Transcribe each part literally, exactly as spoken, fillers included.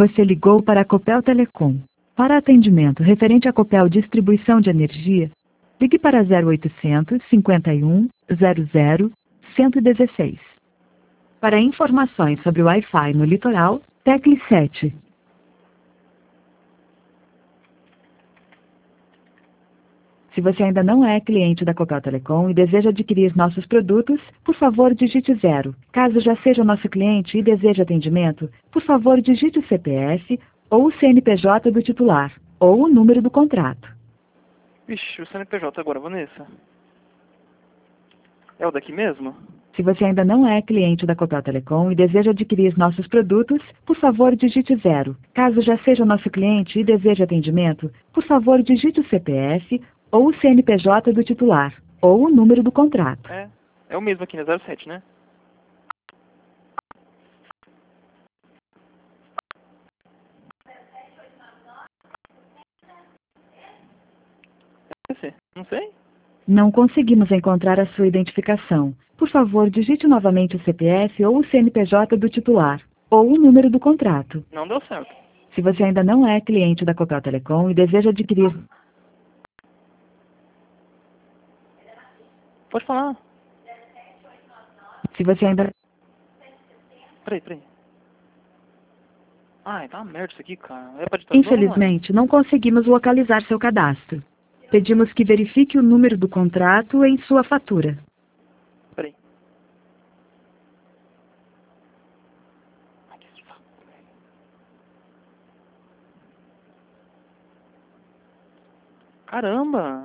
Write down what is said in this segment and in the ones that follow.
Você ligou para a Copel Telecom. Para atendimento referente à Copel Distribuição de Energia, ligue para zero oitocentos, cinquenta e um, zero zero, cento e dezesseis. Para informações sobre o Wi-Fi no litoral, tecle sete. Se você ainda não é cliente da Copel Telecom e deseja adquirir nossos produtos, por favor digite zero. Caso já seja nosso cliente e deseje atendimento, por favor digite o C P F ou o C N P J do titular, ou o número do contrato. Vixe, o C N P J agora, Vanessa. É o daqui mesmo? Se você ainda não é cliente da Copel Telecom e deseja adquirir nossos produtos, por favor digite zero. Caso já seja nosso cliente e deseje atendimento, por favor digite o C P F ou o C N P J do titular, ou o número do contrato. É, é o mesmo aqui, né? zero sete, né? É esse? Não sei. Não conseguimos encontrar a sua identificação. Por favor, digite novamente o C P F ou o C N P J do titular, ou o número do contrato. Não deu certo. Se você ainda não é cliente da Copel Telecom e deseja adquirir... Pode falar. Se você ainda... Peraí, peraí. Ai, tá uma merda isso aqui, cara. É pra digitar de novo, Infelizmente, não conseguimos localizar seu cadastro. Pedimos que verifique o número do contrato em sua fatura. Peraí. Ai, que saco, velho. Caramba!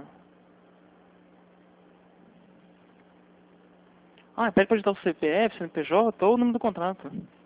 Ah, pede pra digitar o C P F, C N P J ou o número do contrato.